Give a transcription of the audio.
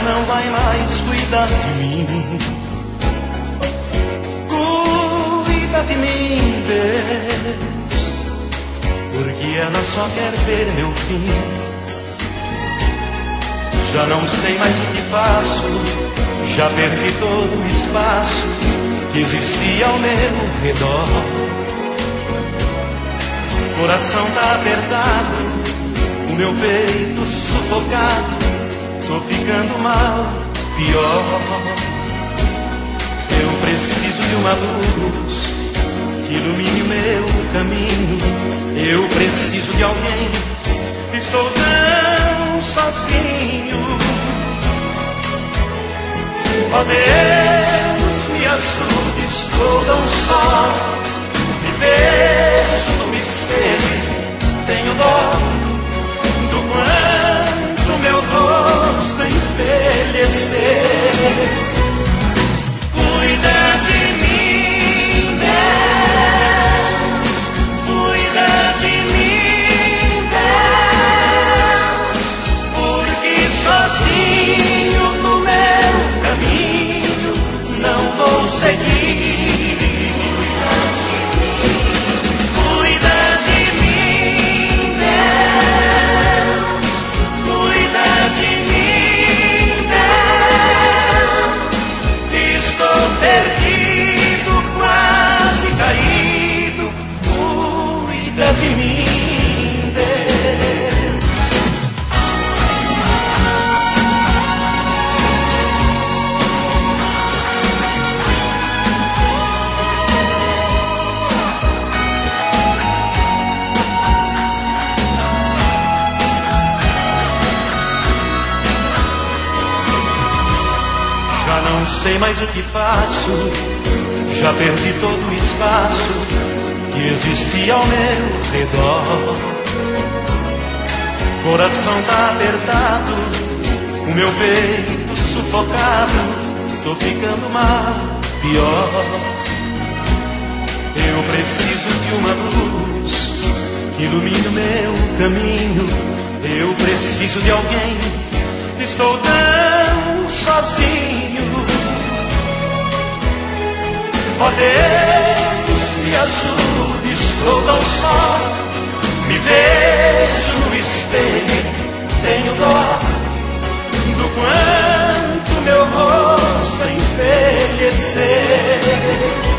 não vai mais cuidar de mim. Cuida de mim, Deus, porque ela só quer ver meu fim. Já não sei mais o que faço, já perdi todo o espaço que existia ao meu redor. Coração tá apertado, o meu peito sufocado, tô ficando mal, pior. Eu preciso de uma luz que ilumine o meu caminho. Eu preciso de alguém, estou tão sozinho. Ó Deus, me ajude, estou tão só. Me vejo no espelho, tenho dó do quanto meu rosto envelhecer. Cuida de mim, Deus, cuida de mim, Deus, porque sozinho no meu caminho não vou seguir. De mim, Deus. Já não sei mais o que faço, já perdi todo o espaço que existia ao meu redor. Coração tá apertado, o meu peito sufocado, tô ficando mal, pior. Eu preciso de uma luz que ilumine o meu caminho. Eu preciso de alguém, estou tão sozinho. Ó Deus, me ajude, estou tão só. Me vejo no espelho, tenho dó do quanto meu rosto envelhecer.